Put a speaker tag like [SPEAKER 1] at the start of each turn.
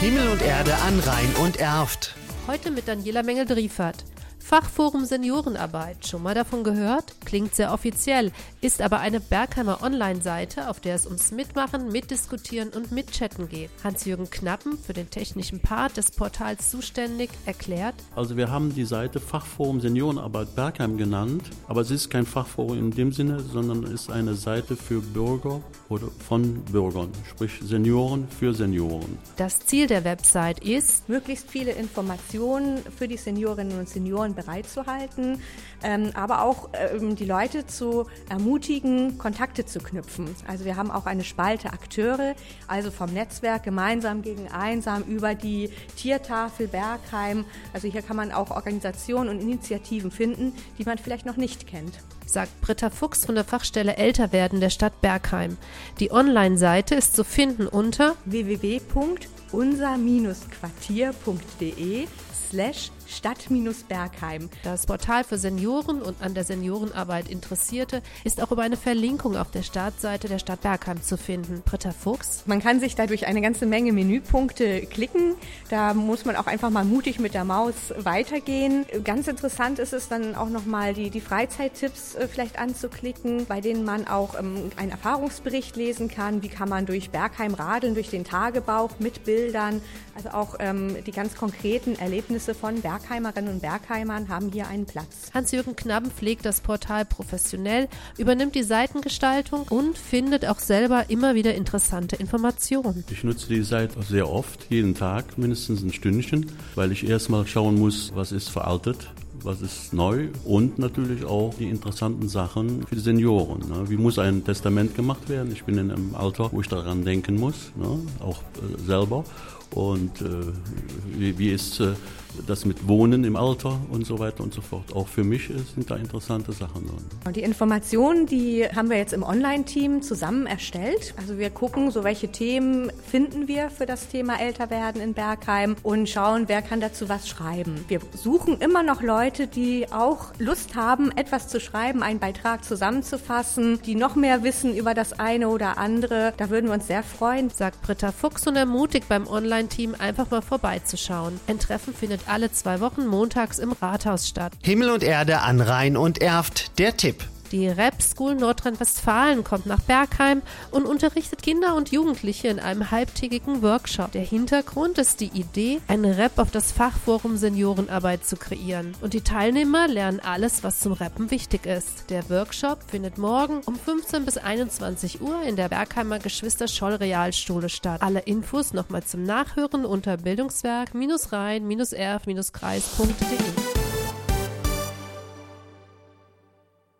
[SPEAKER 1] Himmel und Erde an Rhein und Erft.
[SPEAKER 2] Heute mit Daniela Mengel-Driefert. Fachforum Seniorenarbeit. Schon mal davon gehört? Klingt sehr offiziell, ist aber eine Bergheimer Online-Seite, auf der es ums Mitmachen, Mitdiskutieren und Mitchatten geht. Hans-Jürgen Knappen, für den technischen Part des Portals zuständig, erklärt:
[SPEAKER 3] Also wir haben die Seite Fachforum Seniorenarbeit Bergheim genannt, aber es ist kein Fachforum in dem Sinne, sondern es ist eine Seite für Bürger oder von Bürgern, sprich Senioren für Senioren.
[SPEAKER 2] Das Ziel der Website ist,
[SPEAKER 4] möglichst viele Informationen für die Seniorinnen und Senioren bereitzuhalten, aber auch die Leute zu ermutigen, Kontakte zu knüpfen. Also wir haben auch eine Spalte Akteure, also vom Netzwerk Gemeinsam gegen Einsam über die Tiertafel Bergheim. Also hier kann man auch Organisationen und Initiativen finden, die man vielleicht noch nicht kennt.
[SPEAKER 2] Sagt Britta Fuchs von der Fachstelle Älterwerden der Stadt Bergheim. Die Online-Seite ist zu finden unter
[SPEAKER 4] www.unser-quartier.de/Stadt-Bergheim.
[SPEAKER 2] Das Portal für Senioren und an der Seniorenarbeit Interessierte ist auch über eine Verlinkung auf der Startseite der Stadt Bergheim zu finden. Britta Fuchs:
[SPEAKER 4] Man kann sich da durch eine ganze Menge Menüpunkte klicken. Da muss man auch einfach mal mutig mit der Maus weitergehen. Ganz interessant ist es dann auch nochmal die Freizeittipps vielleicht anzuklicken, bei denen man auch einen Erfahrungsbericht lesen kann. Wie kann man durch Bergheim radeln, durch den Tagebau mit Bildern. Also auch die ganz konkreten Erlebnisse von Bergheimerinnen und Bergheimern haben hier einen Platz.
[SPEAKER 2] Hans-Jürgen Knappen pflegt das Portal professionell, übernimmt die Seitengestaltung und findet auch selber immer wieder interessante Informationen.
[SPEAKER 3] Ich nutze die Seite sehr oft, jeden Tag mindestens ein Stündchen, weil ich erstmal schauen muss, was ist veraltet, was ist neu und natürlich auch die interessanten Sachen für die Senioren. Wie muss ein Testament gemacht werden? Ich bin in einem Alter, wo ich daran denken muss, auch selber. Und wie ist das mit Wohnen im Alter und so weiter und so fort. Auch für mich sind da interessante Sachen drin.
[SPEAKER 4] Die Informationen, die haben wir jetzt im Online-Team zusammen erstellt. Also wir gucken, so welche Themen finden wir für das Thema Älterwerden in Bergheim und schauen, wer kann dazu was schreiben. Wir suchen immer noch Leute, die auch Lust haben, etwas zu schreiben, einen Beitrag zusammenzufassen, die noch mehr wissen über das eine oder andere. Da würden wir uns sehr freuen.
[SPEAKER 2] Sagt Britta Fuchs und ermutigt beim Online-Team einfach mal vorbeizuschauen. Ein Treffen findet alle 2 Wochen montags im Rathaus statt.
[SPEAKER 1] Himmel und Erde an Rhein und Erft, der Tipp.
[SPEAKER 2] Die Rap School Nordrhein-Westfalen kommt nach Bergheim und unterrichtet Kinder und Jugendliche in einem halbtägigen Workshop. Der Hintergrund ist die Idee, eine Rap auf das Fachforum Seniorenarbeit zu kreieren. Und die Teilnehmer lernen alles, was zum Rappen wichtig ist. Der Workshop findet morgen um 15 bis 21 Uhr in der Bergheimer Geschwister-Scholl-Realschule statt. Alle Infos nochmal zum Nachhören unter bildungswerk-rhein-erf-kreis.de.